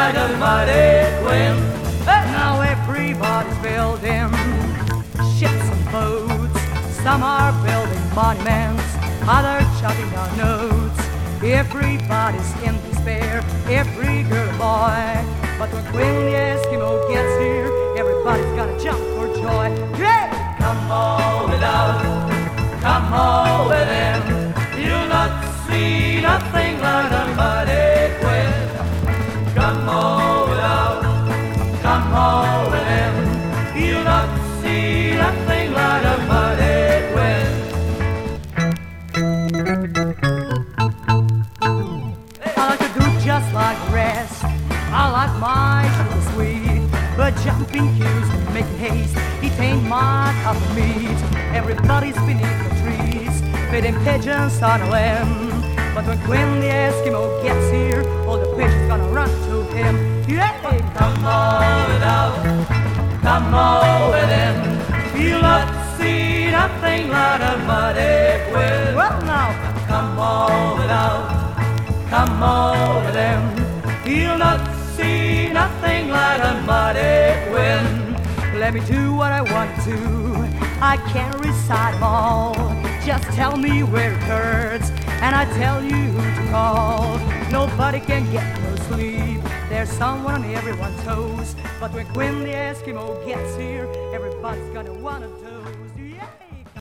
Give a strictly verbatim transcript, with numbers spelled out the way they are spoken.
like a mighty wind. Now everybody's building ships and boats. Some are building monuments, others shouting down notes. Everybody's in despair, every girl and boy. But when Queen the Eskimo gets here, everybody's gonna jump for joy. Yeah! Come on without, come on with him. You'll not see nothing like a mighty wind. Come on without, come on with him. You'll not see nothing like a mighty wind. I like to do just like the rest. I like my sugar sweet, but jumping cues and making haste, it ain't my cup of meat. Everybody's beneath the trees, feeding pigeons on a limb. But when Quinn the Eskimo gets here, all the pigeons gonna run to him. Yeah! Come on without, come on with him. You'll not see nothing like a mighty wind. Well now, come on without, come on with him. You'll not see nothing like a mighty wind. Let me do what I want to. I can't recite them all. Just tell me where it hurts, and I tell you who to call. Nobody can get no sleep. There's someone on everyone's toes. But when Quinn the Eskimo gets here, everybody's gonna wanna do.